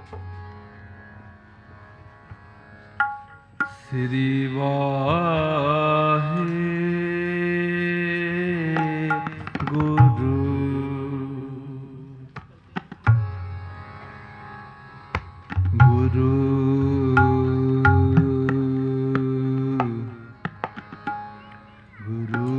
ਸ੍ਰੀ ਵਾਹਿਗੁਰੂ। ਗੁਰੂ ਗੁਰੂ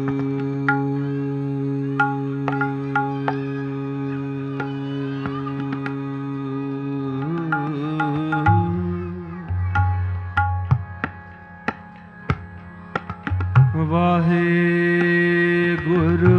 ਵਾਹਿਗੁਰੂ।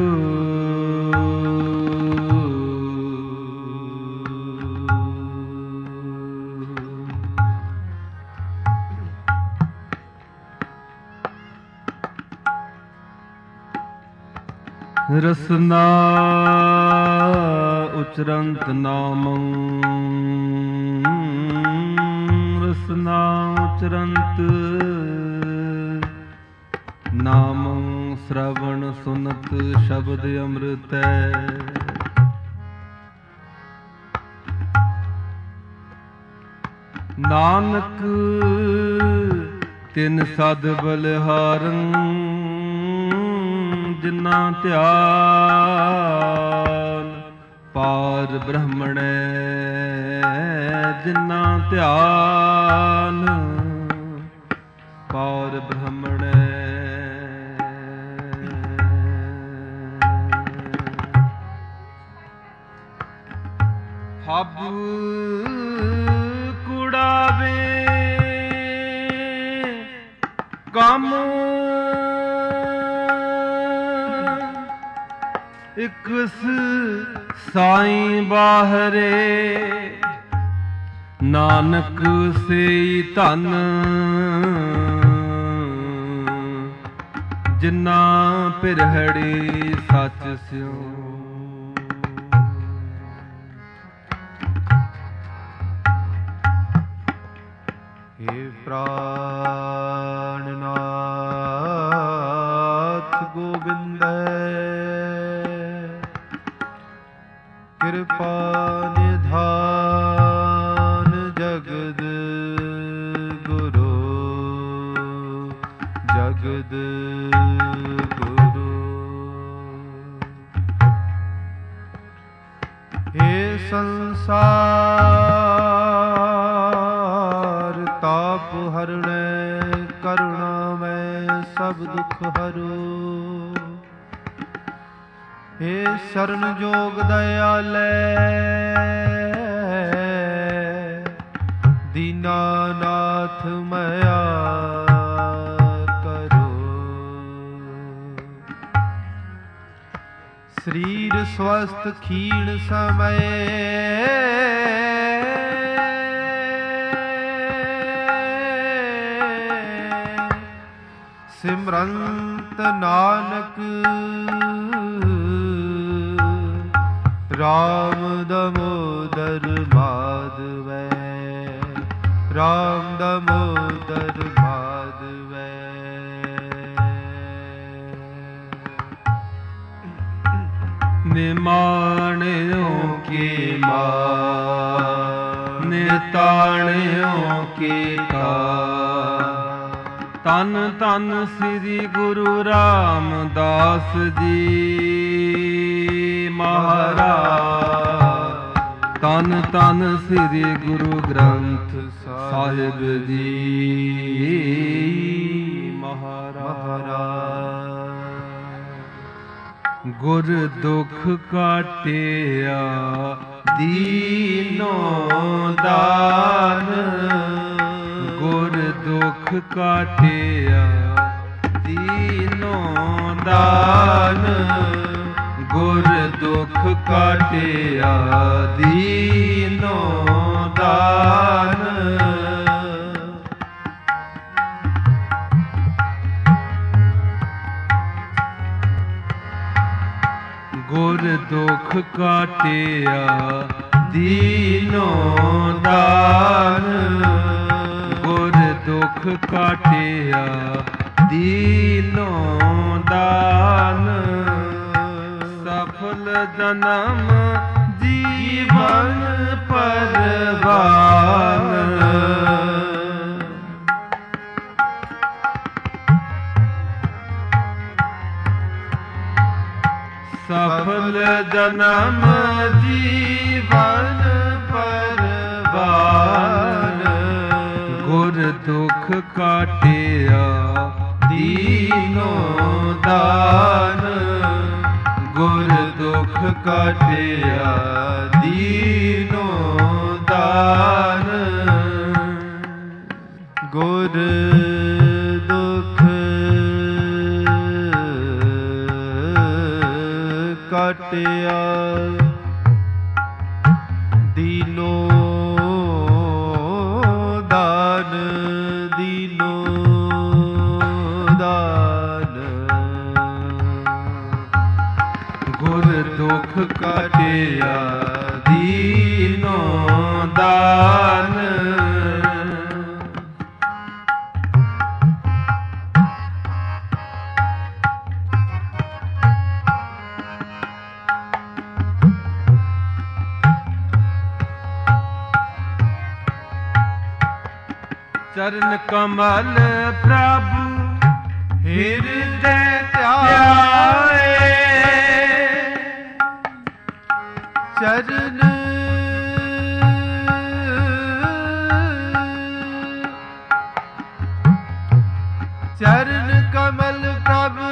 ਰਸਨਾ ਉਚਰੰਤ ਨਾਮੰ, ਰਸਨਾ ਉਚਰੰਤ ਨਾਮੰ, ਸ਼੍ਰਵਣ ਸੁਨਤ ਸ਼ਬਦ ਅੰਮ੍ਰਿਤੈ। ਨਾਨਕ ਤਿਨ ਸਦ ਬਲਿਹਾਰੰ, ਜਿਨਾ ਧਿਆਨ ਪਾਰ ਬ੍ਰਹਮਣੈ, ਜਿਨਾ ਧਿਆਨ ਪਾਰ ਬ੍ਰਹਮਣੈ। ਹਬ ਕੁੜਾਵੇ ਕੰਮ, ਇਕ ਸਾਈਂ ਬਾਹਰੇ, ਨਾਨਕ ਸੇਈ ਧਨ, ਜਿਨਾ ਪਿਰਹੜੀ ਸੱਚ ਸਿਉ। ਹੇ ਪ੍ਰਾਣਨਾਥ ਗੋਬਿੰਦੈ, ਕਿਰਪਾ ਨਿਧਾਨ ਜਗਦ ਗੁਰੂ, ਜਗਦ ਗੁਰੂ। ਹੇ ਸੰਸਾਰ ਤਾਪ ਹਰਣੈ, ਕਰੁਣਾ ਮੈਂ ਸਭ ਦੁਖ ਹਰੋ। ਹੇ ਸ਼ਰਨ ਜੋਗ ਦਇਆਲੈ, ਦੀਨਾਨਾਥ ਮਇਆ ਕਰੋ। ਸਰੀਰ ਸਵਸਥ ਖੀਣ ਸਮੈ, ਸਿਮਰੰਤ ਨਾਨਕ ਰਾਮ ਦਮੋਦਰ ਮਾਧਵੈ, ਰਾਮ ਦਮੋਦਰ ਮਾਧਵੈ। ਨਿਮਾਣਿਓ ਕੀ ਮਾਂ, ਨਿਤਾਣਿਓ ਕੀ ਕਾ। ਧੰਨ ਧੰਨ ਸ੍ਰੀ ਗੁਰੂ ਰਾਮਦਾਸ ਜੀ ਮਹਾਰਾਜ। ਧੰਨ ਧੰਨ ਸ੍ਰੀ ਗੁਰੂ ਗ੍ਰੰਥ ਸਾਹਿਬ ਜੀ ਮਹਾਰਾਜ। ਗੁਰ ਦੁਖ ਕਾਟਿਆ ਦੀਨੋ ਦਾਨ, ਗੁਰ ਦੁਖ ਕਾਟਿਆ ਦੀਨੋ ਦਾਨ, ਗੁਰ ਦੁਖ ਕਾਟਿਆ ਦੀਨੋ ਦਾਨ। ਗੁਰ ਦੁਖ ਕਾਟਿਆ ਦੀਨੋ ਦਾਨ, ਗੁਰ ਦੁਖ ਕਾਟਿਆ ਦੀਨੋ ਦਾਨ। ਸਫਲ ਜਨਮ ਜੀਵਨ ਪਰਵਾਨ। ਸਫਲ ਜਨਮ ਜੀਵਨ ਪਰਵਾਨ। ਗੁਰ ਦੁਖ ਕਾਟਿਆ ਦੀਨੋ ਦਾਨ। ਗੁਰ ਦੁਖ ਕਾਟਿਆ ਦੀਨੋ ਦਾਨ। ਗੁਰ ਦੁਖ ਕਾਟਿਆ ਦੀਨੋ ਦਾਨ। ਦੀਨੋ ਦਾਨ। ਗੁਰ ਦੁਖ ਕਾਟਿਆ ਦੀਨੋ ਦਾਨ। ਚਰਨ ਕਮਲ ਪ੍ਰਭੂ ਹਿਰਦੈ ਧਿਆਏ। ਚਰਨ ਚਰਨ ਕਮਲ ਪ੍ਰਭੂ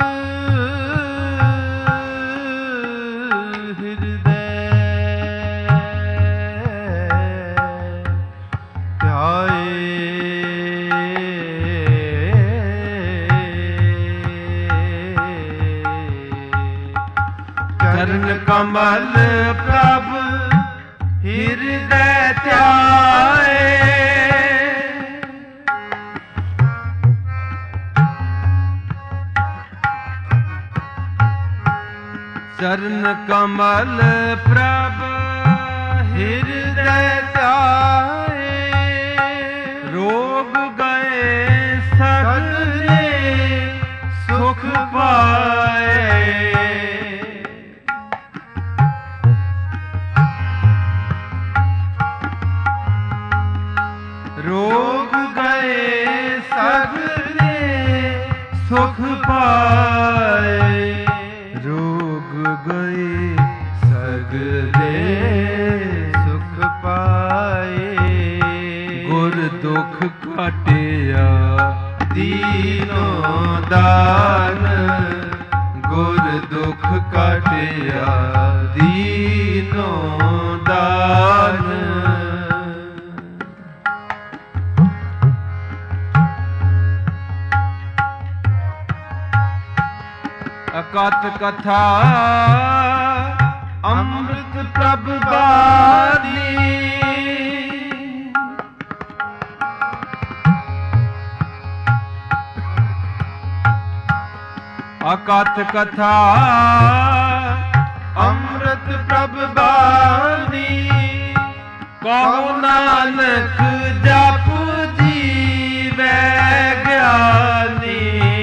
ਹਿਰਦੈ ਧਿਆਏ। ਚਰਨ ਕਮਲ ਪ੍ਰਭ ਹਿਰਦੈ ਧਿਆਏ। ਚਰਨ ਕਮਲ ਪ੍ਰਭ ਹਿਰਦੈ ਧਿਆਏ। ਰੋਗ ਗਏ ਸਗਲੇ ਸੁਖ ਪਾਏ। ਰੋਗ ਗਏ ਸਗਲੇ ਸੁਖ ਪਾਏ। ਰੋਗ ਗਏ ਸਗਲੇ ਸੁਖ ਪਾਏ। ਗੁਰ ਦੁਖ ਕਾਟਿਆ ਦੀਨੋ ਦਾਨ। ਗੁਰ ਦੁਖ ਕਾਟਿਆ ਦੀਨੋ ਦਾਨ। ਅਕਥ ਕਥਾ ਅੰਮ੍ਰਿਤ ਪ੍ਰਭ ਬਾਣੀ। ਅਕਥ ਕਥਾ ਅੰਮ੍ਰਿਤ ਪ੍ਰਭ ਬਾਣੀ। ਕਹੋ ਨਾਨਕ ਜਪ ਜੀਵੈ ਗਿਆਨੀ।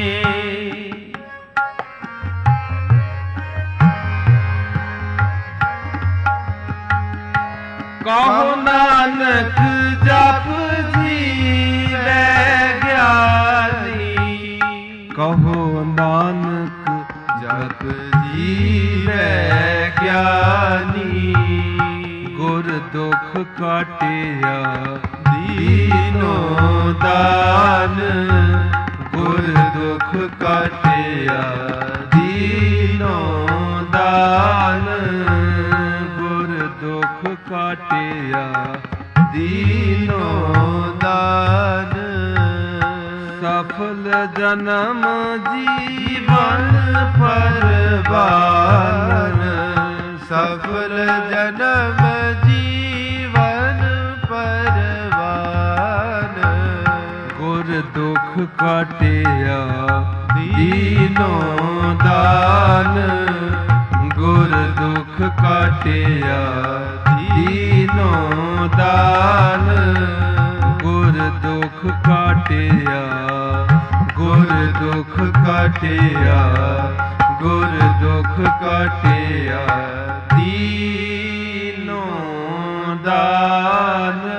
ਕਹੋ ਨਾਨਕ ਜਪ ਜੀਵੈ ਗਿਆਨੀ। ਕਹੋ ਨਾਨਕ ਜਪ ਜੀਵੈ ਗਿਆਨੀ। ਗੁਰ ਦੁਖ ਕਾਟਿਆ ਦੀਨੋ ਦਾਨ। ਗੁਰ ਦੁਖ ਕਾਟਿਆ ਦੀਨੋ ਦਾਨ। ਗੁਰ ਦੁਖ ਕਾਟਿਆ ਦੀਨੋ ਦਾਨ। ਸਫਲ ਜਨਮ ਜੀਵਨ ਪਰਵਾਨ। ਸਫਲ ਜਨਮ ਜੀਵਨ ਪਰਵਾਨ। ਗੁਰ ਦੁਖ ਕਾਟਿਆ ਦੀਨੋ ਦਾਨ। ਗੁਰ ਦੁਖ ਕਾਟਿਆ ਦੀਨੋ ਦਾਨ। ਗੁਰ ਦੁਖ ਕਾਟਿਆ। ਗੁਰ ਦੁਖ ਕਾਟਿਆ। ਗੁਰ ਦੁਖ ਕਾਟਿਆ ਦੀਨੋ ਦਾਨ। ਗਿਆਨ।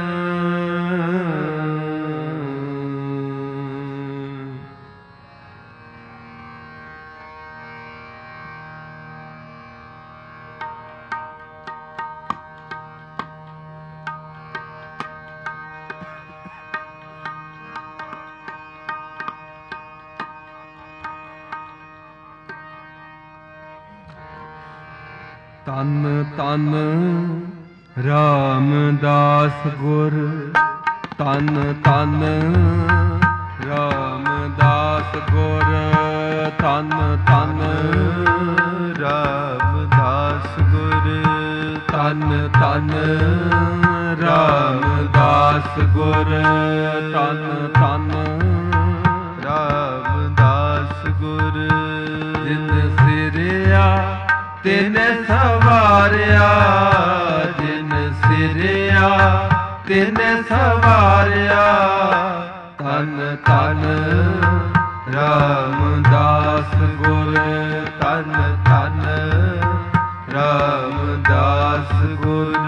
ਤਨ ਤਨ ਰਾਮਦਾਸ ਗੁਰ, ਤਨ ਤਨ ਰਾਮਦਾਸ ਗੁਰ, ਤਨ ਤਨ ਰਾਮਦਾਸ ਗੁਰ, ਤਨ ਤਨ ਰਾਮਦਾਸ ਗੁਰ, ਤਨ ਤਨ ਰਾਮਦਾਸ ਗੁਰ। ਜਿਨ ਸਿਰਿਆ ਤਿਨ ਸਵਾਰਿਆ, ਜਿਨ ਸਿਰਿਆ ਤਿਨ ਸਵਾਰਿਆ, ਤਨ ਤਨ ਰਾਮਦਾਸ ਗੁਰ, ਤਨ ਤਨ ਰਾਮਦਾਸ ਗੁਰ।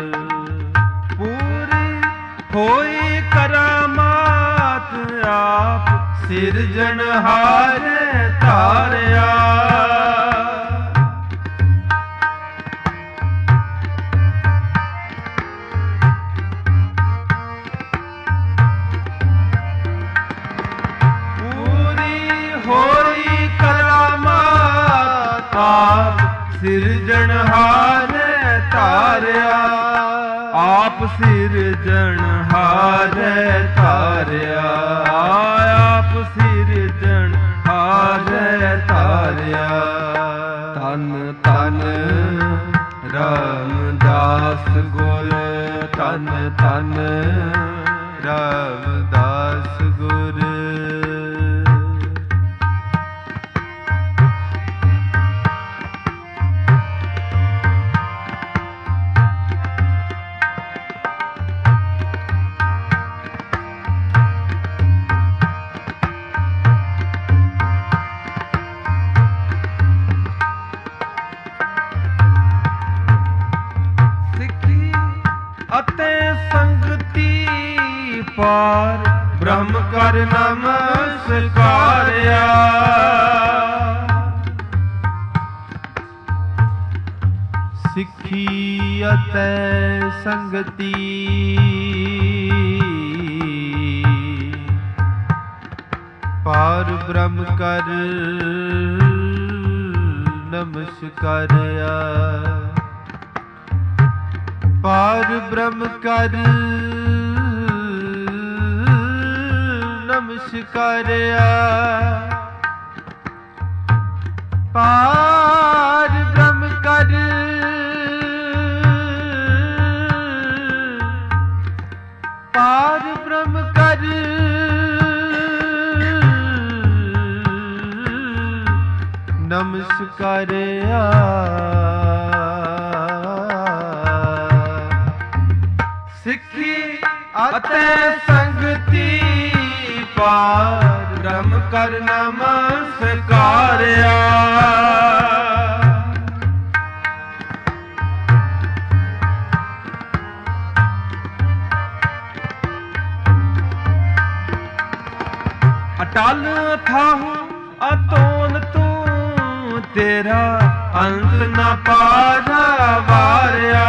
ਪੂਰੀ ਹੋਈ ਕਰਾਮਾਤ ਆਪ ਸਿਰਜਣਹਾਰ ਧਾਰਿਆ। ਸਿਰਜਣਹਾਰ ਧਾਰਿਆ, ਆਪ ਸਿਰਜਣਹਾਰ ਧਾਰਿਆ, ਆਪ ਸਿਰਜਣਹਾਰ ਧਾਰਿਆ। ਤਨ ਤਨ ਰਾਮਦਾਸ ਗੁਰ, ਤਨ ਤਨ ਰਾਮਦਾਸ ਗੁਰ। ਅਤੇ ਸੰਗਤੀ ਪਾਰ ਬ੍ਰਹਮ ਕਰ ਨਮਸਕਾਰਿਆ। ਸਿੱਖੀ ਅਤੇ ਸੰਗਤੀ ਪਾਰ ਬ੍ਰਹਮ ਕਰ ਨਮਸਕਾਰਿਆ। ਪਾਰ ਬ੍ਰਹਮ ਕਰ ਨਮਸਕਾਰਿਆ। ਪਾਰ ਬ੍ਰਹਮ ਕਰ ਪਾਰ ਬ੍ਰਹਮ ਕਰ ਨਮਸਕਾਰਿਆ। ਸਿੱਖੀ ਅਤੇ ਸੰਗਤੀ ਪਾਰ ਬ੍ਰਹਮ ਕਰ ਨਮਸਕਾਰਿਆ। ਅਟਲ ਥਾਹੁ ਅਤੋਲ ਤੂੰ, ਤੇਰਾ ਅੰਤ ਨ ਪਾਰਾ ਵਾਰਿਆ।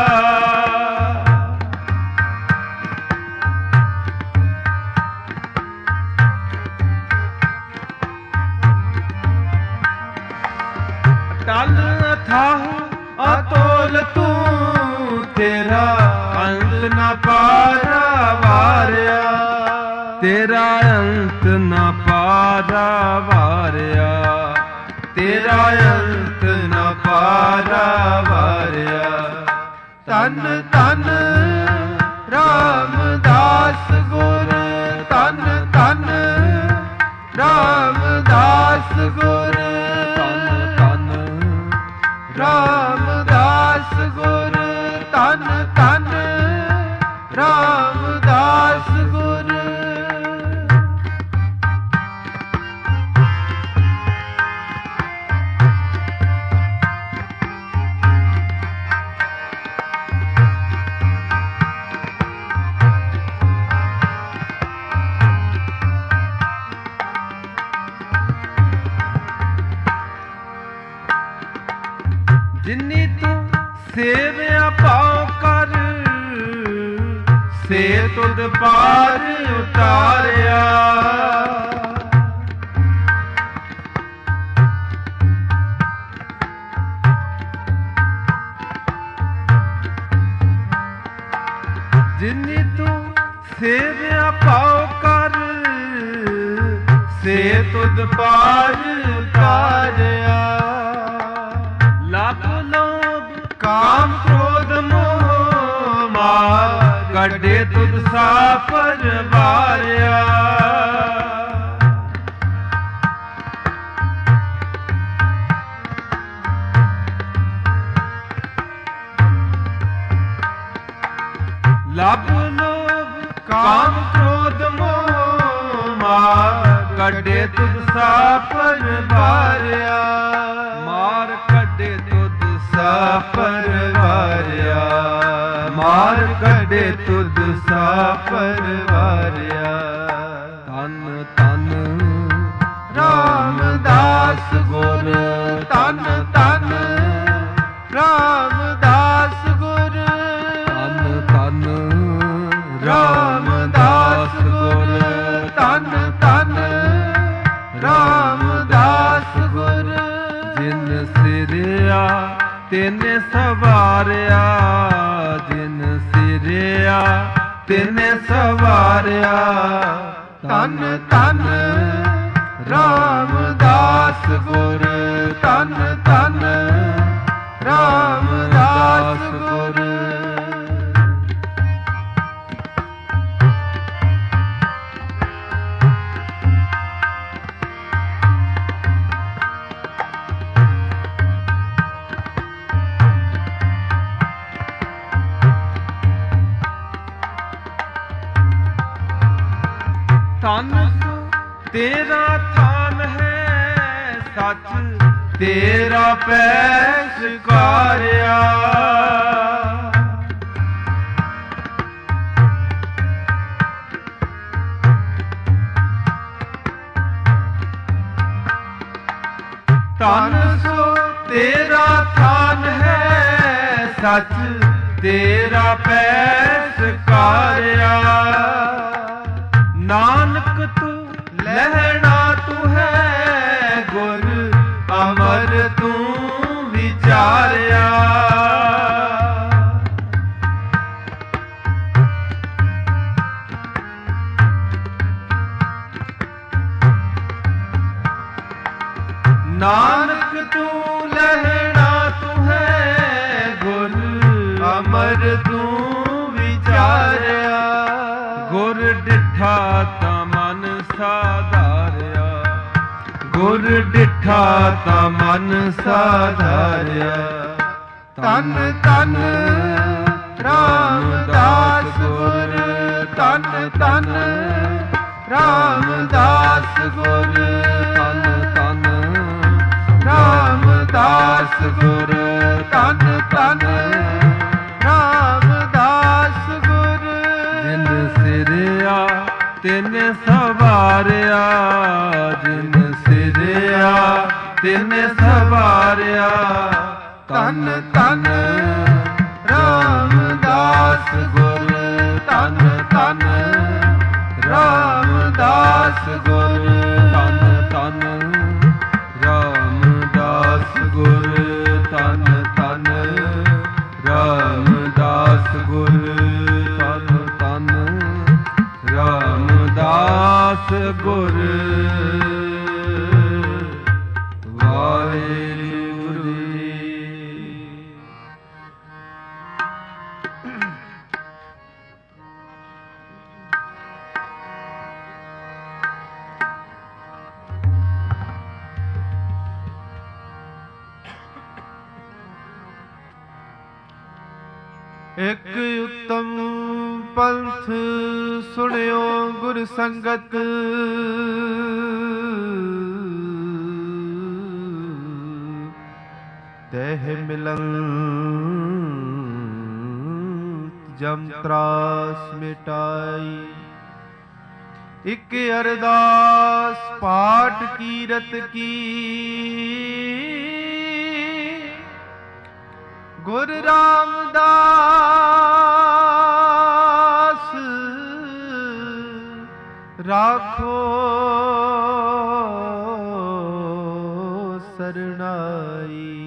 ਅਟਲ ਥਾਹੁ ਅਤੋਲ ਤੂੰ, ਤੇਰਾ ਅੰਤ ਨ ਪਾਰਾ ਵਾਰਿਆ। ਤੇਰਾ ਅੰਤ ਨ ਪਾਰਾ ਵਾਰਿਆ, ਤੇਰਾ ਅੰਤ ਨ ਪਾਰਾ ਵਾਰਿਆ। ਤਨ ਤਨ ਰਾਮਦਾਸ ਗੁਰ, ਤਨ ਤਨ ਰਾਮਦਾਸ ਗੁਰ, ਤਨ ਤਨ ਰਾਮਦਾਸ ਗੁਰ, ਤਨ ਤਨ ਰਾਮਦਾਸ ਗੁਰ। ਸੇਵਿਆ ਪਾਉ ਕਰ ਸੇ ਤੁਧ ਪਾਰ ਉਤਾਰਿਆ। ਜਿਨੀ ਤੂੰ ਸੇਵਿਆ ਪਾਉ ਕਰ ਸੇ ਤੁਧ ਪਾਰ ਉਤਾਰਿਆ। ਲੱਭ ਲੋਭ ਕਾਮ ਕ੍ਰੋਧ ਮੋਹ ਮਾਰ ਕੱਢੇ ਤੁਧ ਸਾਪਰ ਵਾਰਿਆ। ਲੱਭ ਲੋਭ ਕਾਮ ਕ੍ਰੋਧ ਮੋਹ ਮਾਰ ਕੱਢੇ ਤੁਧ ਸਾਪਰ ਵਾਰਿਆ। ਮਾਰ ਕੱਢੇ ਤੁਧ ਸਾਪਰ ਵਾਰਿਆ। ਮਾਰ ਕੱਢੇ ਤੁਧ ਸਾਪਰ ਵਾਰਿਆ। ਧੰਨ ਧੰਨ ਰਾਮਦਾਸ ਗੁਰ ਧੰਨ ਧੰਨ ਰਾਮਦਾਸ ਗੁਰ ਧੰਨ ਧੰਨ ਰਾਮਦਾਸ ਗੁਰ ਧੰਨ ਧੰਨ ਰਾਮਦਾਸ ਗੁਰ। ਜਿਨ ਸਿਰਿਆ ਤਿਨ ਸਵਾਰਿਆ। ਜਿਨ ਸਿਰਿਆ ਤਿਨ ਸਵਾਰਿਆ। ਧੰਨ ਧੰਨ ਰਾਮਦਾਸ ਗੁਰ ਧੰਨ ਧੰਨ ਰਾਮਦਾਸ ਗੁਰ। ਧਨ ਤੇਰਾ ਥਾਨ ਹੈ ਸੱਚ ਤੇਰਾ ਪੈ ਸਕਾਰਿਆ। ਧਨ ਸੋ ਤੇਰਾ ਥਾਨ ਹੈ ਸੱਚ ਤੇਰਾ ਪੈ ਸਕਾਰਿਆ। ਨਾਨਕ ਤੂੰ ਲਹਿਣਾ ਤੂੰ ਹੈ ਗੁਰ ਅਮਰ ਤੂੰ ਵਿਚਾਰਿਆ। ਨਾਨਕ ਤੂੰ ਲਹਿਣਾ ਤੂੰ ਹੈ ਗੁਰ ਅਮਰ ਤੂੰ ਵਿਚਾਰਿਆ। ਗੁਰ ਡਿਠਾ ਤਾਂ ਮਨ ਸਾਧਾਰਿਆ। ਗੁਰ ਡਿਠਾ ਤਾਂ ਮਨ ਸਾਧਾਰਿਆ। ਧੰਨ ਧੰਨ ਰਾਮਦਾਸ ਗੁਰ ਧੰਨ ਧੰਨ ਰਾਮਦਾਸ ਗੁਰ ਧੰਨ ਧੰਨ ਰਾਮਦਾਸ ਗੁਰ ਧੰਨ ਧੰਨ ਰਾਮਦਾਸ ਗੁਰ। ਜਿਨ ਸਿਰਿਆ ਤਿਨ ਸਵਾਰਿਆ। ਜਿਨ ਸਿਰਿਆ ਤਿਨ ਸਵਾਰਿਆ। ਧੰਨ ਧੰਨ ਰਾਮਦਾਸ ਗੁਰ ਧੰਨ ਧੰਨ ਰਾਮਦਾਸ ਗੁਰ ਧੰਨ ਧੰਨ ਰਾਮਦਾਸ ਗੁਰ ਧੰਨ ਧੰਨ ਰਾਮਦਾਸ ਗੁਰ ਧੰਨ ਧੰਨ ਰਾਮਦਾਸ ਗੁਰ। ਵਾਹਿਗੁਰੂ ਜੀ। ਇੱਕ ਉੱਤਮ ਪੰਥ ਸੁਣਿਓ ਗੁਰ ਸੰਗਤ। ਤਹਿ ਮਿਲਨ ਜਮ ਤਰਾਸ ਮਿਟਾਈ। ਇੱਕ ਅਰਦਾਸ ਪਾਠ ਕੀਰਤ ਕੀ ਗੁਰ ਰਾਮਦਾਸ ਰਾਖੋ ਸਰਣਾਈ।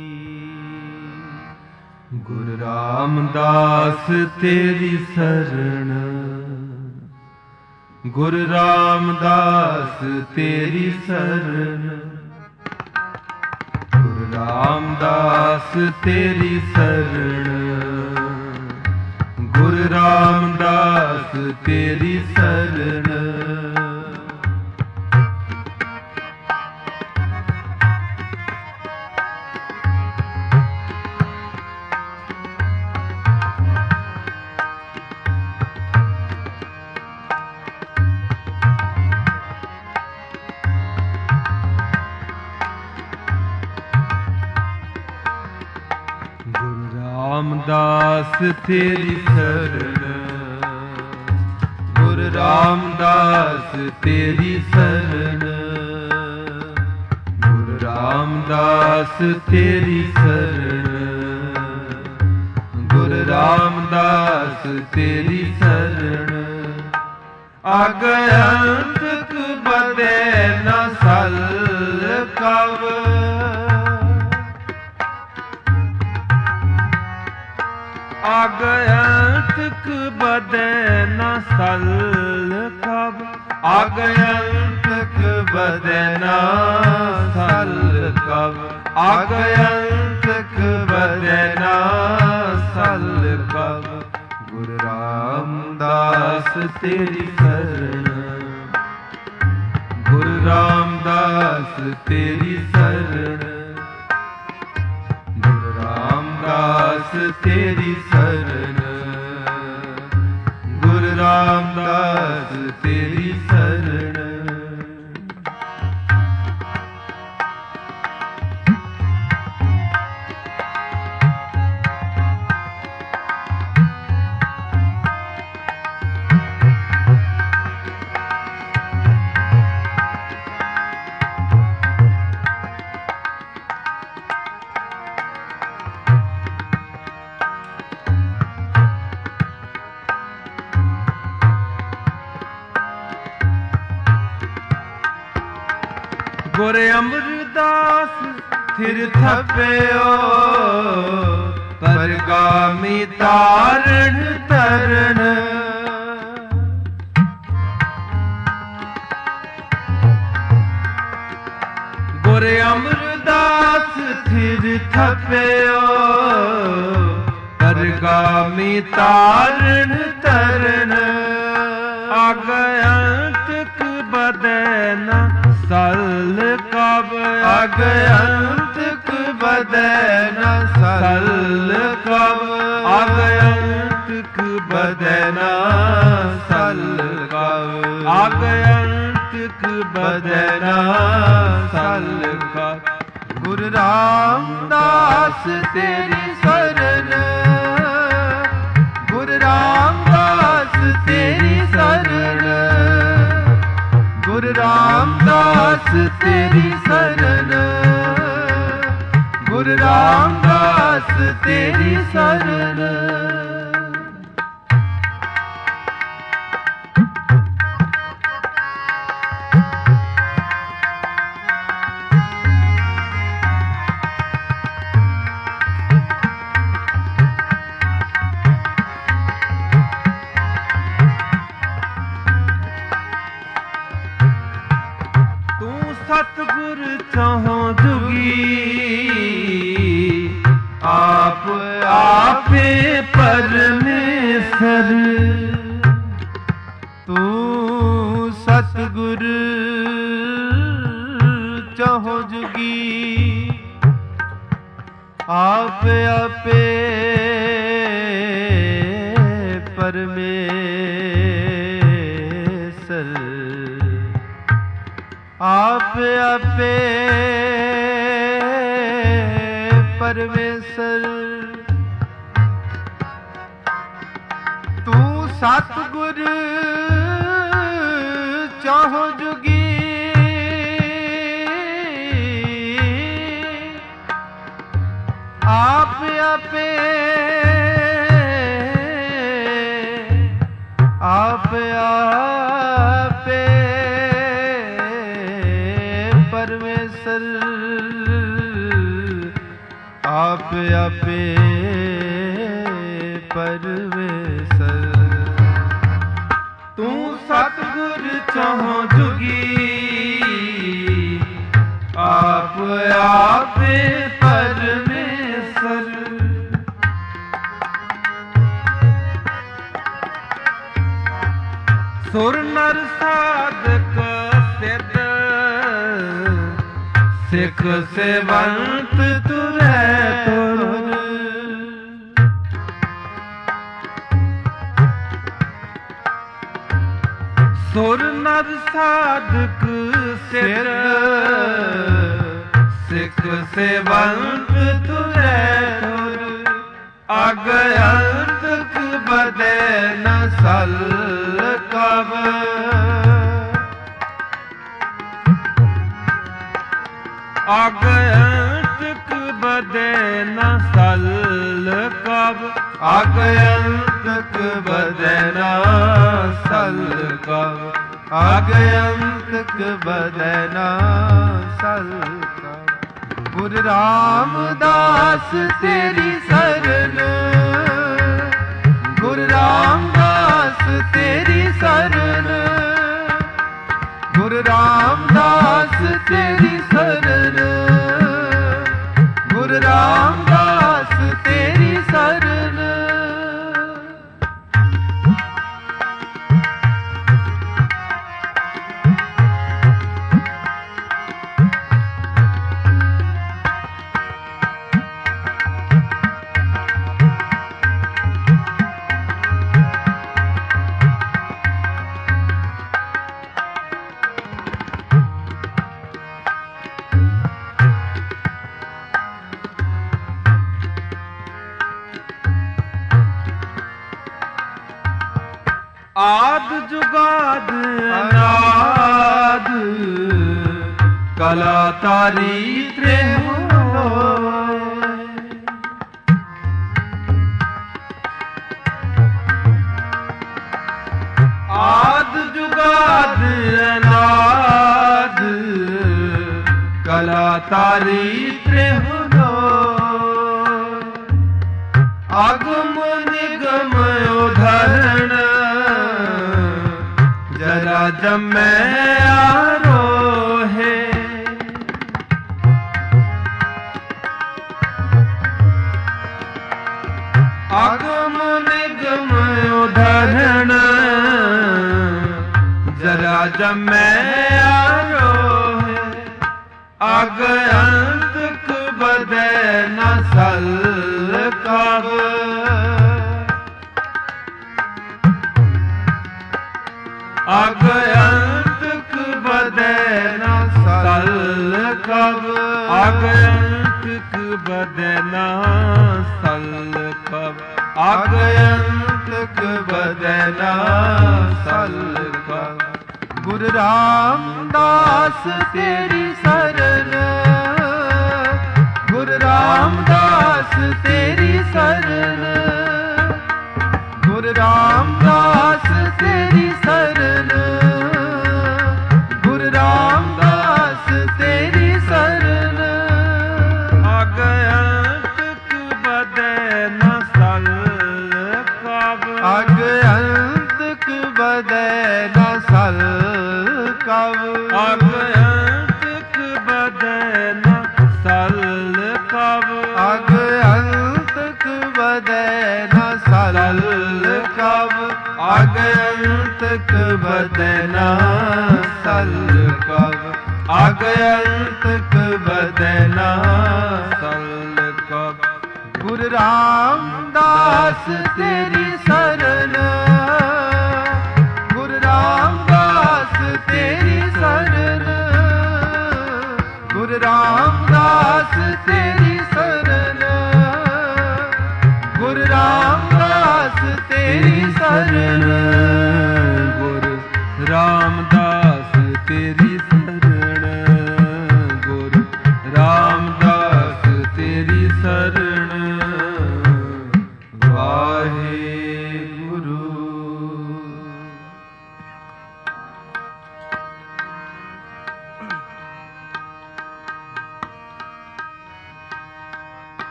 ਗੁਰੂ ਰਾਮਦਾਸ ਤੇਰੀ ਸਰਣ, ਗੁਰੂ ਰਾਮਦਾਸ ਤੇਰੀ ਸਰਣ, ਗੁਰੂ ਰਾਮਦਾਸ ਤੇਰੀ ਸਰਣ, ਗੁਰੂ ਰਾਮਦਾਸ ਤੇਰੀ ਸਰਣ। ਰਾਮਦਾਸ ਤੇਰੀ ਸਰਣ, ਗੁਰੂ ਰਾਮਦਾਸ ਤੇਰੀ ਸਰਣ, ਗੁਰੂ ਰਾਮਦਾਸ ਤੇਰੀ ਸਰਣ, ਗੁਰੂ ਰਾਮਦਾਸ ਤੇਰੀ ਸਰਣ। ਅਗੰਤਕ ਬਦੇ ਨ ਸਲ ਕਵ, ਅਗੰਤਕ ਬਦੇ ਨ ਸਲ ਕਵ, ਅਗੰਤਕ ਬਦੇ ਨ ਸਲ ਕਵ, ਅਗੰਤਕ ਬਦੇ ਨ ਸਲ ਕਵ। ਗੁਰੂ ਰਾਮਦਾਸ ਤੇਰੀ ਸਰਣ, ਗੁਰੂ ਰਾਮਦਾਸ ਤੇਰੀ ਸਰਣ, ਗੁਰੂ ਰਾਮਦਾਸ ਤੇਰੀ ਸਰਣ, ਗੁਰੂ ਰਾਮਦਾਸ ਤੇਰੀ ਸਰਣ। ਗੁਰ ਅਮਰਦਾਸ ਥਿਰ ਥਪਿਓ, ਪਰਗਾਮੀ ਤਾਰਨ ਤਰਨ। ਗੁਰ ਅਮਰਦਾਸ ਥਿਰ ਥਪਿਓ, ਪਰਗਾਮੀ ਤਾਰਨ ਤਰਨ। ਅਗੰਤਕ ਬਦੇ ਨ ਸਲ ਕਵ, ਅਗੰਤਕ ਬਦੇ ਨ ਸਲ ਕਵ, ਅਗੰਤਕ ਬਦੇ ਨ ਸਲ ਕਵ, ਅਗੰਤਕ ਬਦੇ ਨ ਸਲ ਕਵ। ਗੁਰੂ ਰਾਮਦਾਸ ਤੇਰੀ ਸਰਣ, ਗੁਰੂ ਰਾਮਦਾਸ ਤੇਰੀ ਸਰਣ, ਗੁਰੂ ਰਾਮਦਾਸ ਤੇਰੀ ਸਰਣ, ਗੁਰੂ ਰਾਮਦਾਸ ਤੇਰੀ ਸਰਣ। ਸਤਿਗੁਰ ਚਾਹੋ ਜੁਗੀ, ਆਪ ਆਪੇ ਪਰਮੇਸ਼ਰ। ਤੂੰ ਸਤਿਗੁਰ ਚਾਹੋ ਜੁਗੀ, ਆਪ ਆਪੇ ਪਰਮੇਸ਼ਰ। ਆਪ ਆਪੇ ਪਰਮੇਸ਼ਰ। ਤੂੰ ਸਤਿਗੁਰ ਚਾਹੋ ਜੁਗੀ, ਆਪ ਆਪੇ ਆਪੇ ਆਪੇ ਪਰਮੇਸ਼ਰ ਆਪੇ ਪਰਮੇਸ਼ਰ ਤੂੰ ਸਤਿਗੁਰ ਚਾਹੁ ਜੁਗੀ ਆਪੇ ਪਰਮੇਸ਼ਰ ਸੁਰ ਨਰ ਸਾਧਕ ਸਿੱਧ ਸਿੱਖ ਸੇਵੰਤ ਤੁਰੈ ਤੁਰ ਸੁਰ ਨਰ ਸਾਧਕ ਸਿੱਧ ਸਿੱਖ ਸੇਵੰਤ ਤੁਰੈ ਤੁਰ ਅਗ ਅੰਤਕ ਬਦੈ ਨ ਸਲ ਕਬ ਅਗ ਅੰਤਕ ਬਦੈ ਨ ਸਲ ਕਬ ਅਗ ਅੰਤਕ ਬਦੈ ਨ ਸਲ ਕਬ ਅਗ ਅੰਤਕ ਬਦੈ ਨ ਸਲ ਕਬ ਗੁਰ ਰਾਮਦਾਸ ਤੇਰੀ ਸਰਨ ਗੁਰ ਰਾਮਦਾਸ ਤੇਰੀ ਸਰਨ ਗੁਰ ਰਾਮਦਾਸ ਤੇਰੀ ਸਰਨ ਗੁਰ ਰਾਮਦਾਸ ਤੇਰੀ ਸਰਨ ਆਦ ਜੁਗਾਦ ਅਨਾਦ ਕਲਾ ਤਾਰੀ ਤ੍ਰਿਹੁ ਆਦ ਜੁਗਾਦ ਅਨਾਦ ਕਲਾ ਤਾਰੀ ਤ੍ਰਿਹੁ ਆਗਮ ਨਿਗਮ ਉਧਰਣ ਜਰਾ ਜਮੈ ਆਰੋਹੇ ਆਗਮ ਨਿਗਮ ਉਧਰਣ ਜਰਾ ਜਮੈ ਆਰੋਹੇ ਅਗ ਅੰਤਕ ਬਦੈ ਨ ਸਲ ਕਬ ਅਗ ਅੰਤਕ ਬਦੈ ਨ ਸਲ ਕਬ ਅਗ ਅੰਤਕ ਬਦੈ ਨ ਸਲ ਕਬ ਅਗ ਅੰਤਕ ਬਦੈ ਨ ਸਲ ਕਬ ਗੁਰ ਰਾਮਦਾਸ ਤੇਰੀ ਸਰਨ ਗੁਰ ਰਾਮਦਾਸ ਤੇਰੀ ਸਰਨ ਗੁਰ ਰਾਮਦਾਸ ਤੇਰੀ ਸਰਨ ਗੁਰ ਰਾਮਦਾਸ ਤੇਰੀ ਸਰਨ ਅਗ ਅੰਤਕ ਬਦੈ ਨ ਸਲ ਕਬ ਅਗ ਅੰਤਕ ਬਦੈ ਨ ਸਲ ਕਬ ਅਗ ਅੰਤਕ ਬਦੈ ਨ ਸਲ ਕਬ ਅਗ ਅੰਤਕ ਬਦੈ ਨ ਸਲ ਕਬ ਅਗ ਅੰਤਕ ਬਦੈ ਨ ਸਲ ਕਬ ਅਗ ਅੰਤਕ ਬਦੈ ਨ ਸਲ ਕਬ ਗੁਰ ਰਾਮਦਾਸ ਤੇਰੀ ਸਰਨ ਗੁਰ ਰਾਮਦਾਸ ਤੇਰੀ ਸਰਨ ਗੁਰ ਰਾਮਦਾਸ ਤੇਰੀ ਸਰਨ ਗੁਰ ਰਾਮਦਾਸ ਤੇਰੀ ਸਰਨ ਗੁਰ ਰਾਮਦਾਸ ਤੇਰੀ ਸਰਨ ਗੁਰ ਰਾਮਦਾਸ ਤੇਰੀ ਸਰਨ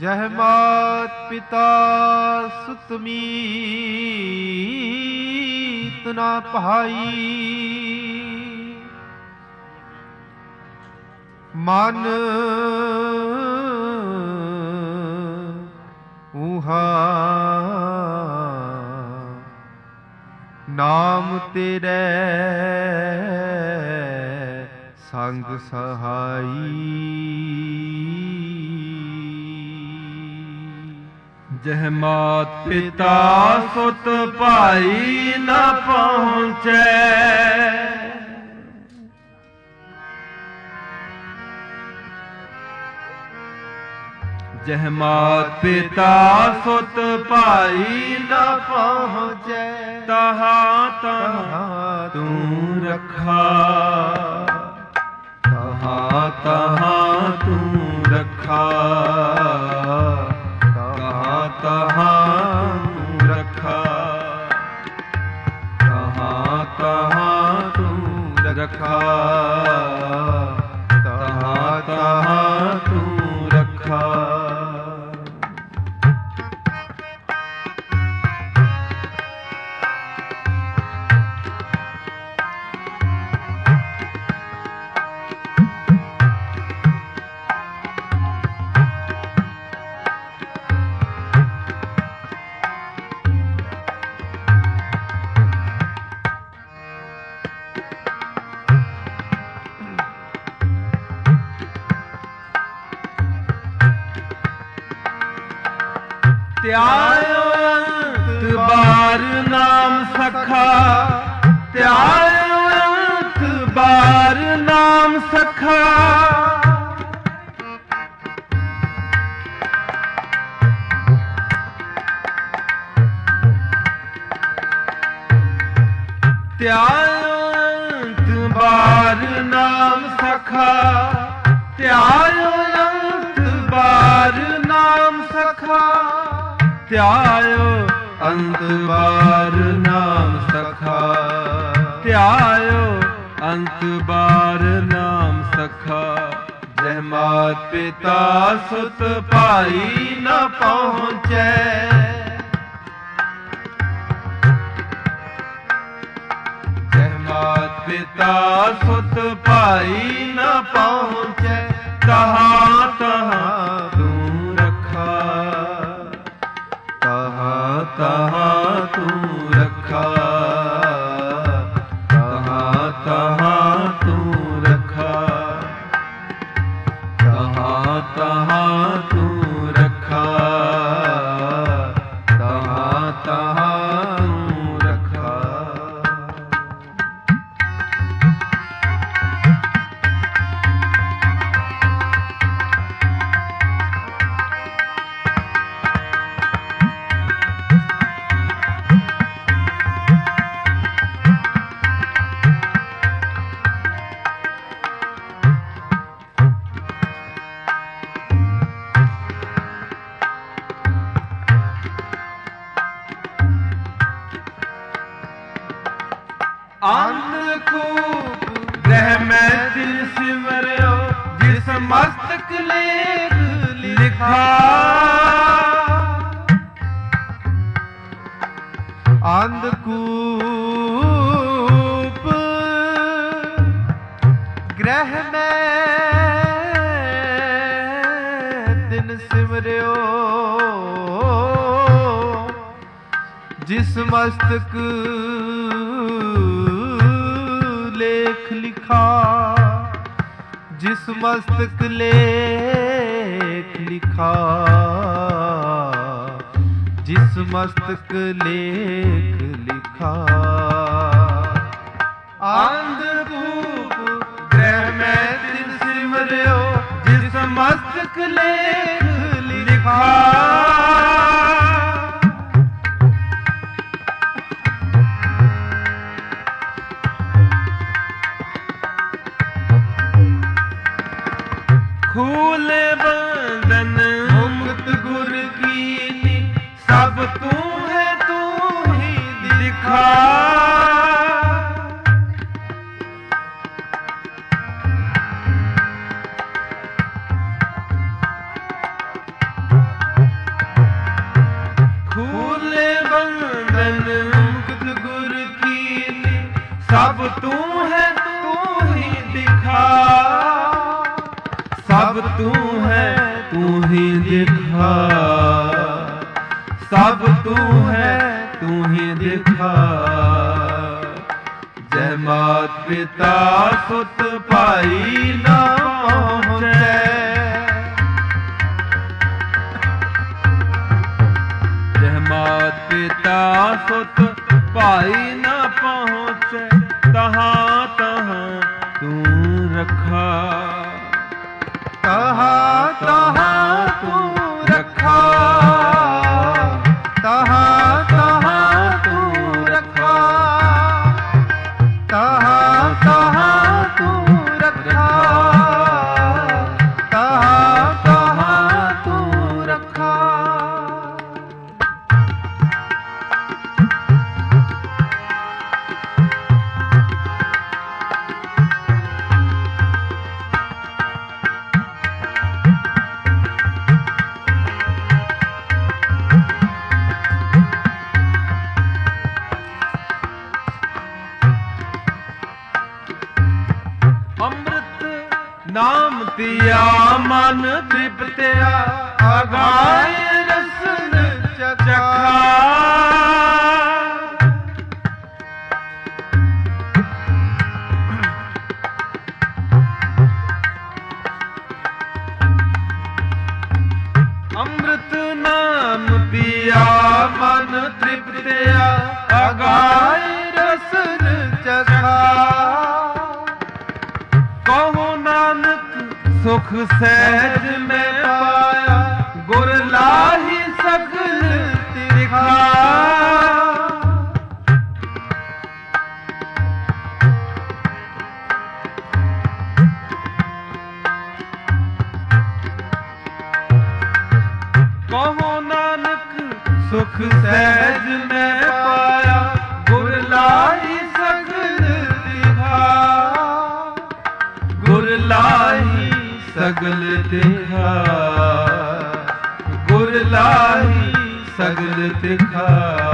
ਜਹ ਮਾਤ ਪਿਤਾ ਸੁਤ ਮੀਤ ਨਾ ਭਾਈ, ਮਨ ਊਹਾ ਨਾਮ ਤੇਰੇ ਸੰਗ ਸਹਾਈ। ਜਹ ਮਾਤ ਪਿਤਾ ਸੁਤ ਭਾਈ ਨ ਪਹੁੰਚੈ, ਜਹ ਮਾਤ ਪਿਤਾ ਸੁਤ ਭਾਈ ਨ ਪਹੁੰਚੈ, ਤਹਾਂ ਤਹਾਂ ਤੂੰ ਰੱਖਾ, ਤਹਾਂ ਤਹਾਂ ਤੂੰ ਰੱਖਾ, ਤਹਾਂ ਤਹਾਂ ਤੂੰ ਰੱਖਾ, ਤਹਾਂ ਤਹਾਂ ਤੂੰ ਰੱਖਾ, ਤਹਾਂ ਤਹਾਂ ਤੂੰ ਰੱਖਾ। ਧਿਆਇਓ ਅੰਤ ਬਾਰ ਨਾਮ ਸਖਾ, ਧਿਆਇਓ ਅੰਤ ਬਾਰ ਨਾਮ ਸਖਾ, ਧਿਆਇਓ ਅੰਤ ਬਾਰ ਨਾਮ ਸਖਾ, ਧਿਆਇਓ ਅੰਤ ਬਾਰ ਨਾਮ ਸਖਾ, ਧਿਆਇਓ ਅੰਤ ਬਾਰ ਨਾਮ ਸਖਾ, ਧਿਆਇਓ ਅੰਤ ਬਾਰ ਨਾਮ ਸਖਾ। ਜਹ ਮਾਤ ਪਿਤਾ ਸੁਤ ਭਾਈ ਨ ਪਹੁੰਚੈ, ਜਹ ਮਾਤ ਪਿਤਾ ਸੁਤ ਭਾਈ ਨ ਪਹੁੰਚੈ, ਤਹਾਂ ਤਹਾਂ ਤੂੰ ਰੱਖਾ, ਤਹਾਂ ਤਹਾਂ ਤੂੰ ਰੱਖਾ, ਤਹਾਂ ਤਹਾਂ ਤੂੰ ਰੱਖਾ, ਤਹਾਂ ਤਹਾਂ ਤੂੰ ਰੱਖਾ, ਤਹਾਂ ਤਹਾਂ ਤੂੰ ਰੱਖਾ। ਅੰਧਕੂਪ ਗ੍ਰਹਿ ਮੈਂ ਦਿਲ ਸਿਮਰਿਓ, ਜਿਸ ਮਸਤਕ ਲੇਖ ਲਿਖਾ, ਅੰਧਕੂਪ ਗ੍ਰਹਿ ਮੈਂ ਦਿਨ ਸਿਮਰਿਓ, ਜਿਸ ਮਸਤਕ ਲੇਖ ਲਿਖਾ, ਜਿਸ ਮਸਤਕ ਲੇਖ ਲਿਖਾ, ਜਿਸ ਮਸਤਕ ਲੇਖ ਲਿਖਾ। ਅੰਧਕੂਪ ਗ੍ਰਹਿ ਮੈਂ ਦਿਨ ਸਿਮਰਿਓ, ਜਿਸ ਮਸਤਕ ਲੇਖ ਲਿਖਾ, ਖੂਲੇ ਬੰਧਨ ਮੁਕਤ ਗੁਰ ਕੀਨੀ, ਸਭ ਤੂੰ ਹੈ ਤੂੰ ਹੀ ਦਿਖਾ, बंधन मुक्त गुर कीनी, सब तू है तू ही दिखा, सब तू है तू ही दिखा, सब तू है तू ही दिखा। जय मात पिता सुत भाई ना पहुँचे, जय मात पिता सुत भाई न पहुँचे, तहाँ तहाँ तू रखा, तहाँ तहाँ तू रखा, तहाँ तहाँ तू रखा, तहाँ तहाँ तू रखा, तहाँ तहाँ तू रखा। नाम पिया मन तृप्त्या, अगाय रसन चखा, अमृत नाम पिया मन तृप्त्या, अगाय रसन चखा। कहो नानक सुख सहज में पाया, गुर लाही सगल तिखा। कहो नानक सुख सहज में पाया, गुर लाही सगल तिखा, गुर लाही सगल तिखा, गुर लाही सगल तिखा।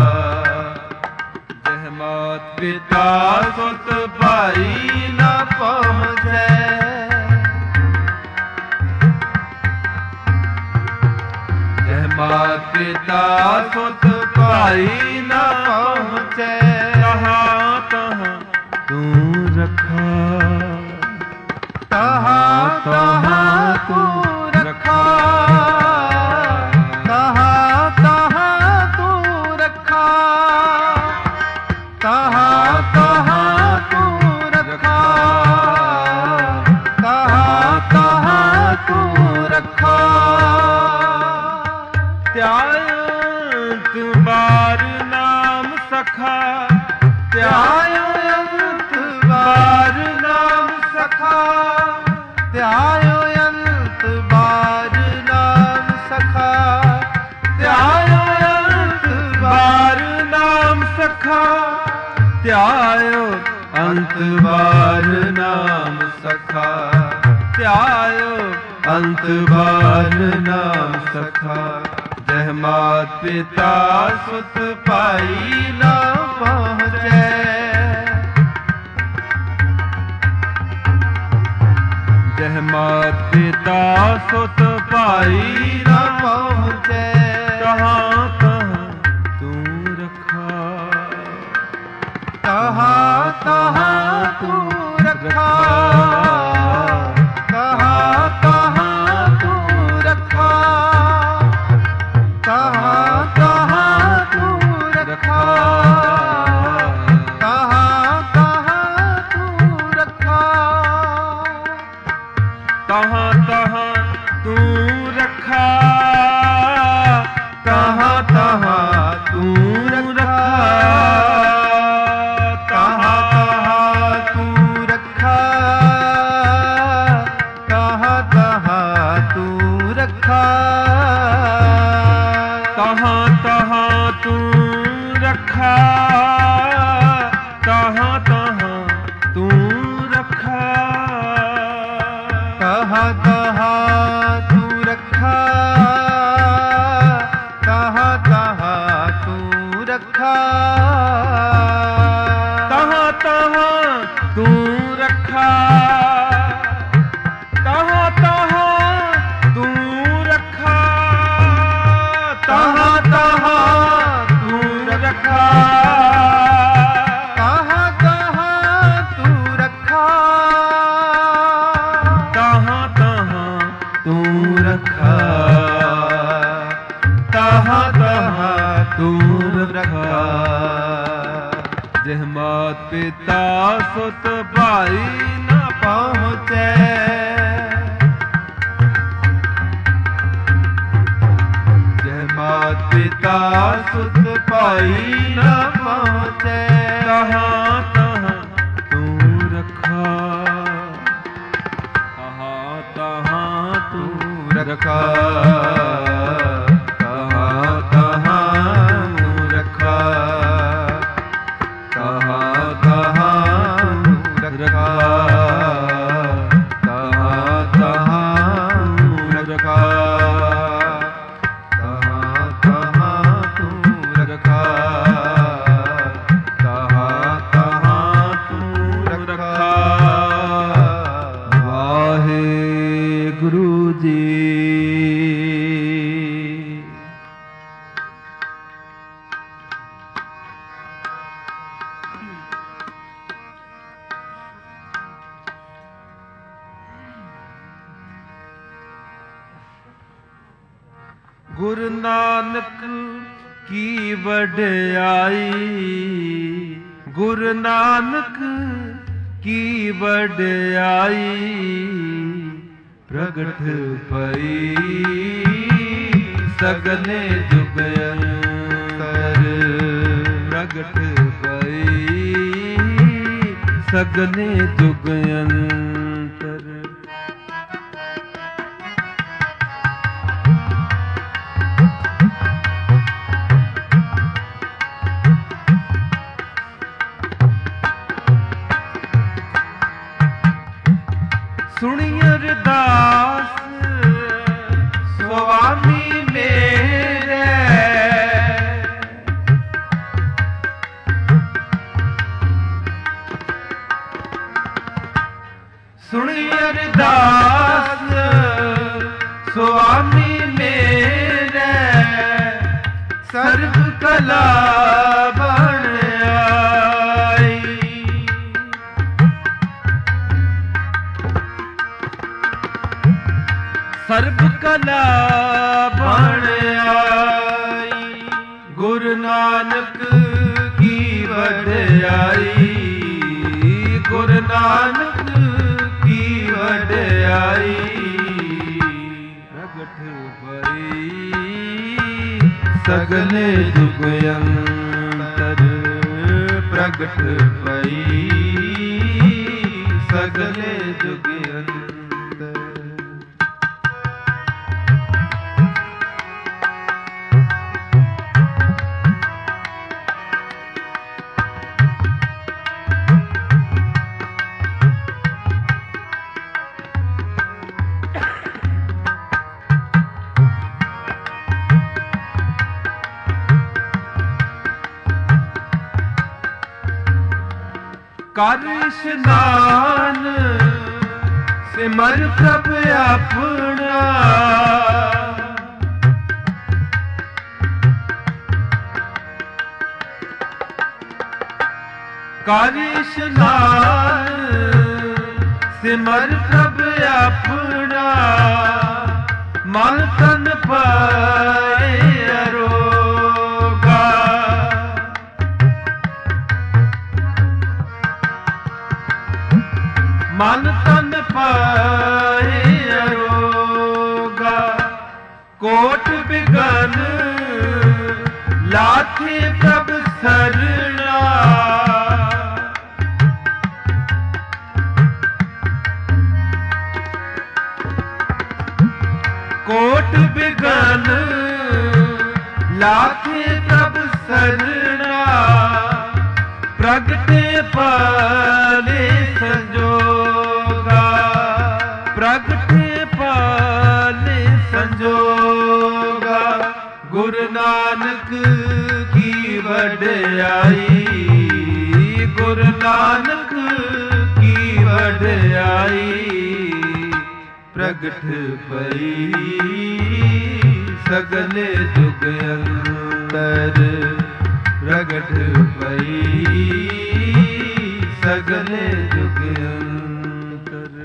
जय मात पिता सुत भाई न पहुँचे, जय मात पिता सुत भाई न पहुँचे, तहाँ तहाँ तू रखा, तहाँ तहाँ तू रखा, तहाँ तहाँ तू रखा, तहाँ तहाँ तू रखा, तहाँ तहाँ तू रखा। त्यायंत बार नाम सखा, त्यायंत बार नाम सखा, त्यायंत बार नाम सखा, त्यायंत बार नाम सखा, त्यायो अंत बार नाम सखा, त्यायो अंत बार नाम सखा। जय मात पिता सुत भाई न पहुँचे, जय मात पिता सुत भाई न पहुँचे, तहाँ तहाँ तू रखा, तहाँ तहाँ तू रखा, तहाँ तहाँ तू रखा, तहाँ तहाँ तू रखा, तहाँ तहाँ तू रखा, तहाँ तहाँ तू रखा। तहाँ तहाँ तू रखा, तहाँ तहाँ तू रखा, तहाँ तहाँ तू रखा, तहाँ तहाँ तू रखा, तहाँ तहाँ तू रखा, तहाँ तहाँ तू रखा। जह मात पिता सुत भाई न पहुँचे, जय मात पिता सुत पाई न पहुँचे, तहाँ तहाँ तू रखा, तहाँ तहाँ तू रखा, तहाँ तहाँ तू रखा, तहाँ तहाँ तू रखा, तहाँ तहाँ तू रखा, तहाँ तहाँ तू रखा, तहाँ तहाँ तू रखा। वाहे गुरु जी। गुरु नानक की वड्याई, गुरु नानक की वड्याई, प्रगट भई सगले जुग अंतर, प्रगट भई सगले जुग अंतर। सुनिए अरदास स्वामी मेरे, सुनिए अरदास स्वामी मेरे, सर्व कला बन आई, सर्व कला बन आई। गुरु नानक की वड्याई, गुरु नानक की वड्याई, प्रगट भई सगले जुग अंतर, प्रगट भई सगले जुग अंतर। कर स्नान सिमर प्रभ अपना, कर स्नान सिमर प्रभ अपना, मन तन पाए अरोगा, मन तन पाए अरोगा। कोट बिगन लाथे प्रभ सरना, कोट बिगन लाथे प्रभ सरना, प्रगटे पाले संजोगा, प्रगटे पाले संजोगा। गुरु नानक की वड्याई, ਵਡਿਆਈ, ਗੁਰੂ ਨਾਨਕ ਕੀ ਵਡਿਆਈ, ਪ੍ਰਗਟ ਪਈ ਸਗਲੇ ਜੁਗ ਅੰਤਰ, ਪ੍ਰਗਟ ਪਈ ਸਗਲੇ ਜੁਗ ਅੰਤਰ।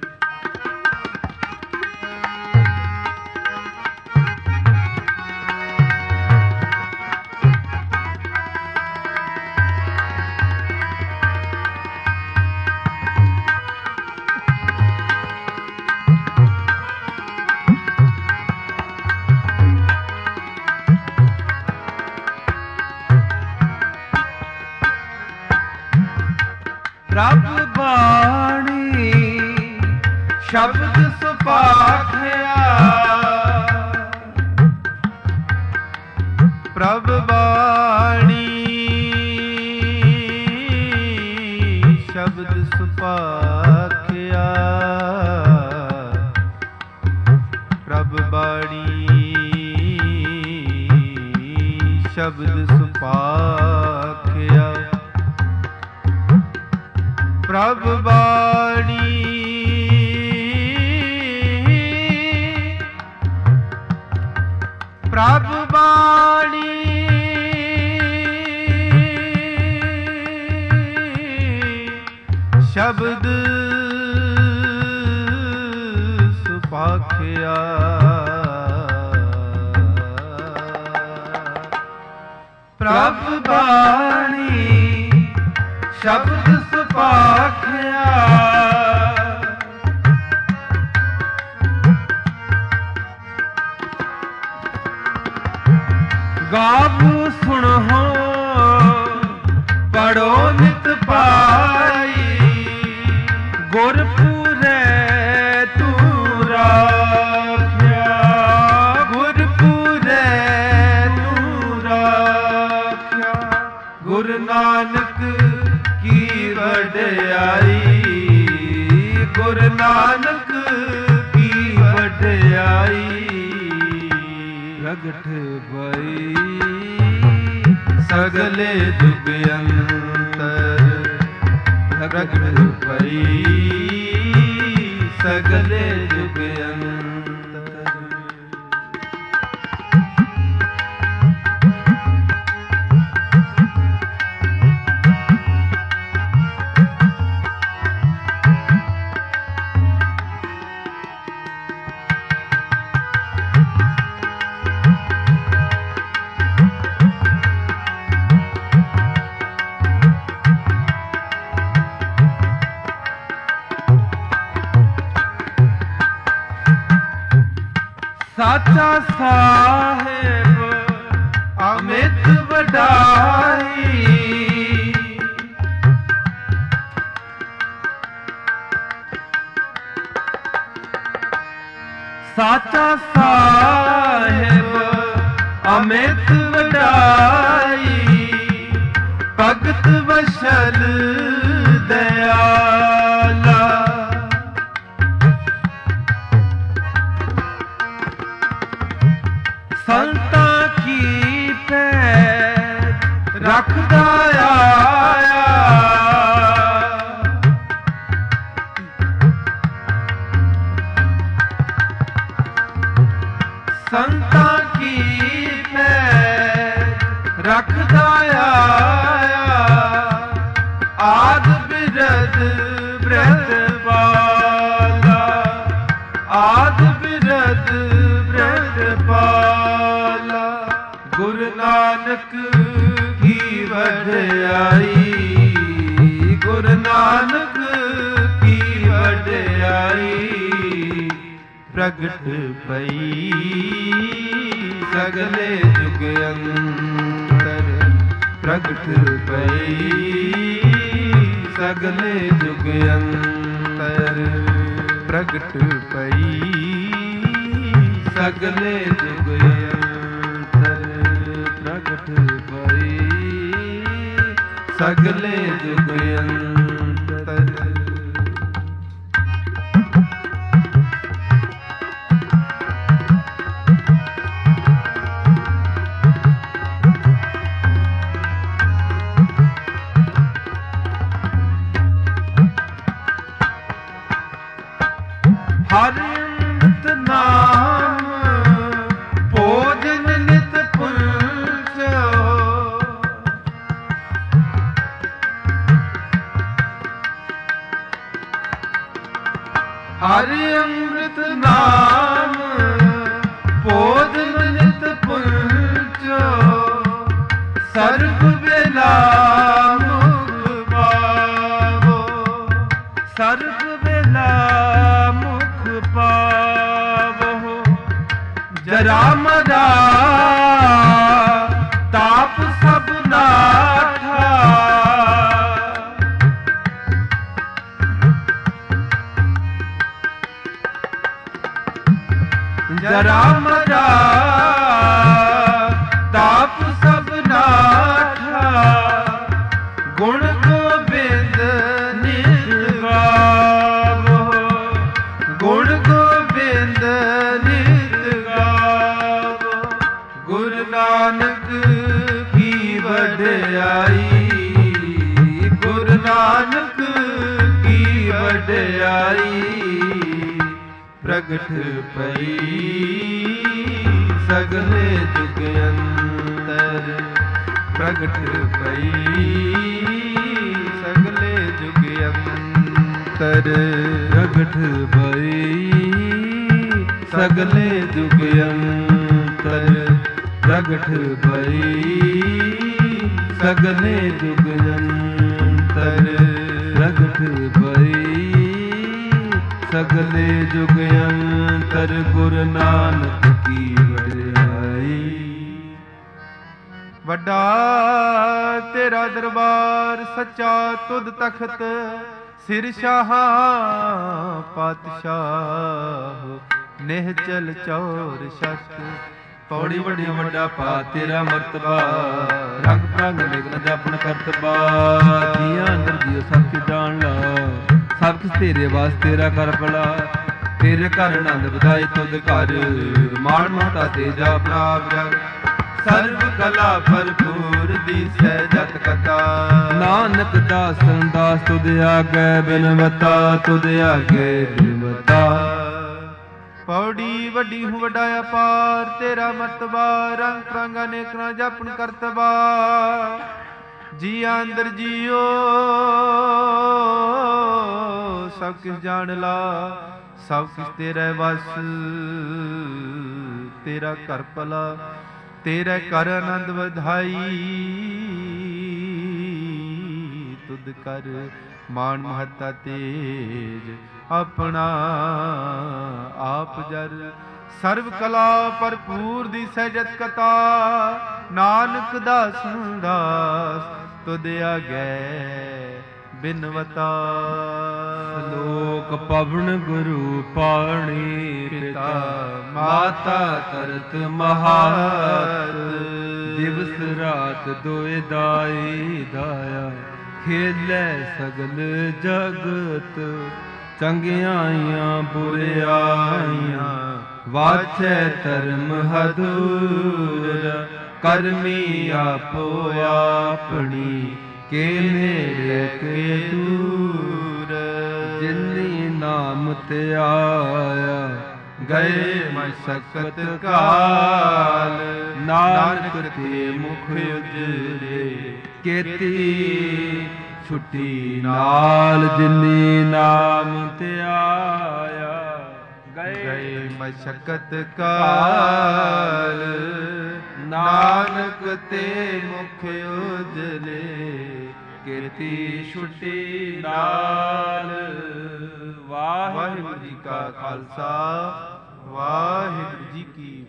ਪ੍ਰਭ ਬਾਣੀ ਸ਼ਬਦ ਸੁਭਾਖਿਆ, ਪ੍ਰਭ ਬਾਣੀ ਸ਼ਬਦ ਸੁਭਾਖਿਆ, ਪ੍ਰਭ ਬਾਣੀ ਸ਼ਬਦ ਸੁਭਾਖਿਆ, ਪ੍ਰਭ ਬਾਣੀ ਪ੍ਰਭ ਬਾਣੀ ਸ਼ਬਦ ਸੁਭਾਖਿਆ, ਪ੍ਰਭ ਬਾਣੀ ਸ਼ਬਦ ਸੁਭਾਖਿਆ, ਗਾਵੋ ਸੁਣੋ ਪੜੋ ਨਿਤ ਪਾਈ, ਗੁਰਪੁਰੈ ਤੂੰ ਰਾਖਿਆ, ਗੁਰਪੁਰੈ ਤੂੰ ਰਾਖਿਆ, ਗੁਰੂ ਨਾਨਕ ਕੀ ਵਡਿਆਈ, ਗੁਰੂ ਨਾਨਕ ਕੀ ਵਡਿਆਈ, ਪ੍ਰਗਟ ਪਈ ਸਗਲੇ ਜੁਗ ਅੰਤਰ, ਪ੍ਰਗਟ ਪਈ ਸਗਲੇ ਜੁਗ ਅੰਤਰ। ਸਾਚਾ ਸਾਹਿਬ ਅਮਿਤ ਵਡਾਈ, ਸਾਚਾ ਸਾਹਿਬ ਅਮਿਤ ਵਡਾਈ, ਭਗਤ ਵਸ਼ਲ ਦਇਆਲਾ, ਸੰਤਾਂ ਕੀ ਪੈਜ ਰੱਖਦਾ ਆਇਆ, ਸੰਤਾਂ ਕੀ ਪੈਜ ਰੱਖਦਾ ਆਇਆ, ਆਦ ਬਿਰਦ ਬ੍ਰਤ ਪਾਲਾ, ਆਦ ਬਿਰਦ ਬ੍ਰਤ ਪਾਲਾ, ਗੁਰੂ ਨਾਨਕ ਕੀ ਵਡਿਆਈ, ਗੁਰੂ ਨਾਨਕ ਕੀ ਵਡਿਆਈ, ਪ੍ਰਗਟ ਪਈ ਸਗਲੇ ਜੁਗ ਅੰਤਰ, ਪ੍ਰਗਟ ਪਈ ਸਗਲੇ ਜੁਗ ਅੰਤਰ, ਪ੍ਰਗਟ ਪਈ ਸਗਲੇ ਜੁਗ ਅੰਤਰ, ਪ੍ਰਗਟ ਪਈ ਸਗਲੇ ਜੁਗ ਅੰਤਰ। ਹਰਿ ਅੰਮ੍ਰਿਤ ਨਾਮ ਭੋਜਨ ਨਿਤ ਪੁੰਚੋ ਸਰਬ ਵੇਲਾ ਮੁਖ ਪਾਵੋ ਸਰਬ ਵੇਲਾ ਮੁਖ ਪਾਵੋ ਜਰਾ ਮਰਾ ਤਾਪ ਸਭ ਨਾਠਾ ਜਰਾ ਮਰਾ ਤਾਪ ਸਭ ਨਾਠਾ ਗੁਣ ਗੋਬਿੰਦ ਨਿਤ ਗਾਵੋ ਗੁਣ ਗੋਬਿੰਦ ਨਿਤ ਗਾਵੋ ਗੁਰੂ ਨਾਨਕ ਕੀ ਵਡਿਆਈ ਗੁਰੂ ਨਾਨਕ ਕੀ ਵਡਿਆਈ ਪ੍ਰਗਟ ਪਈ ਸਗਲੇ ਜੁਗ ਅੰਤਰ ਪ੍ਰਗਟ ਪਈ ਸਗਲੇ ਜੁਗ ਅੰਤਰ ਪ੍ਰਗਟ ਪਈ ਸਗਲੇ ਜੁਗ ਅੰਤਰ ਪ੍ਰਗਟ ਪਈ ਸਗਲੇ ਜੁਗ ਅੰਤਰ ਪ੍ਰਗਟ ਪਈ ਸਗਲੇ ਜੁਗ ਅੰਤਰ ਗੁਰੂ ਨਾਨਕ ਕੀ ਵਡਿਆਈ। ਵੱਡਾ ਤੇਰਾ ਦਰਬਾਰ ਸੱਚਾ ਤੁਧ ਤਖਤ ਸਿਰ ਸ਼ਾਹਾਂ ਪਾਤਸ਼ਾਹ ਨਿਹਚਲ ਚੌਰ ਛਤ ਪੌੜੀ ਵੱਡੀ ਵੱਡਾ ਪਾ ਤੇਰਾ ਮਰਤਬਾ ਰੰਗ ਪ੍ਰੰਗ ਨਿਗਨ ਜਾਪਣ ਕਰਤਬਾ ਜੀਆਂ ਅੰਦਰ ਜੀਓ ਸਭ ਕੁ ਜਾਣ ਲਾ ਸਭ ਕੁਛ ਤੇਰੇ ਵਾਸਤੇ ਤੇਰਾ ਕਰ ਭਲਾ ਤੇਰੇ ਘਰ ਆਨੰਦ ਵਧਾਏ ਤੁਧ ਘਰ ਮਾਣ ਮਹਤਾ ਤੇਜਾ ਪ੍ਰਾਪ ਜਗ ਸਰਬ ਕਲਾ ਭਰਪੂਰ ਦੀਸੈ ਜਤ ਕਥਾ ਨਾਨਕ ਦਾਸਨ ਦਾਸ ਤੁਧ ਆਗੇ ਬਿਨਵਤਾ ਤੁਧ ਆਗੇ ਬਿਨਵਤਾ ਪੌੜੀ ਵੱਡੀ ਹੂੰ ਵੱਡਾ ਅਪਾਰ ਤੇਰਾ ਮਰਤਬਾ ਰੰਗ ਪ੍ਰੰਗ ਅਨੇਕ ਨਾ ਜਪਨ ਕਰਤਬਾ ਜੀਆਂ ਅੰਦਰ ਜੀਓ ਸਭ ਕਿਛ ਜਾਣ ਲਾ ਸਭ ਕਿਛ ਤੇਰੇ ਵਸ ਤੇਰਾ ਘਰ ਭਲਾ ਤੇਰੇ ਘਰ ਆਨੰਦ ਵਧਾਈ ਤੁਧ ਕਰ ਮਾਣ ਮਹੱਤਾ ਤੇਜ ਆਪਣਾ ਆਪ ਜਰ ਸਰਬ ਕਲਾ ਭਰਪੂਰ ਦੀ ਸਹਿਜਤ ਕਥਾ ਨਾਨਕ ਦਾਸਨ ਦਾਸ ਤੁਧ ਆਗੇ ਬਿਨਵਤਾ ਲੋਕ ਪਵਨ ਗੁਰੂ ਪਾਣੀ ਪਿਤਾ ਮਾਤਾ ਤਰਤ ਮਹਾਤ ਦਿਵਸ ਰਾਤ ਦੋਇ ਦਾਈ ਦਾਇਆ ਖੇਲੇ ਸਗਲ ਜਗਤ ਚੰਗਿਆਈਆਂ ਬੁਰਿਆਈਆਂ ਵਾਚੈ ਧਰਮ ਹਦੂਰ ਕਰਮੀ ਆਪੋ ਆਪਣੀ ਕੇ ਨੇੜੇ ਕੇ ਦੂਰ ਜਿਨੀ ਨਾਮ ਤੇ ਆਇਆ ਗਏ ਮਸਕਤ ਕਾਲ ਨਾਨਕ ਤੇ ਮੁਖ ਉਜਰੇ ਕੀਤੀ ਛੁੱਟੀ ਨਾਲ ਜਿਨੀ ਨਾਮ ਤੇ ਆਇਆ ਗਏ ਮਸਕਤ ਕਾਲ ਨਾਨਕ ਤੇ ਮੁਖ ਉਜਲੇ ਕੀਤੀ ਛੁੱਟੀ ਨਾਲ ਵਾਹਿਗੁਰੂ ਜੀ ਕਾ ਖਾਲਸਾ ਵਾਹਿਗੁਰੂ ਜੀ ਕੀ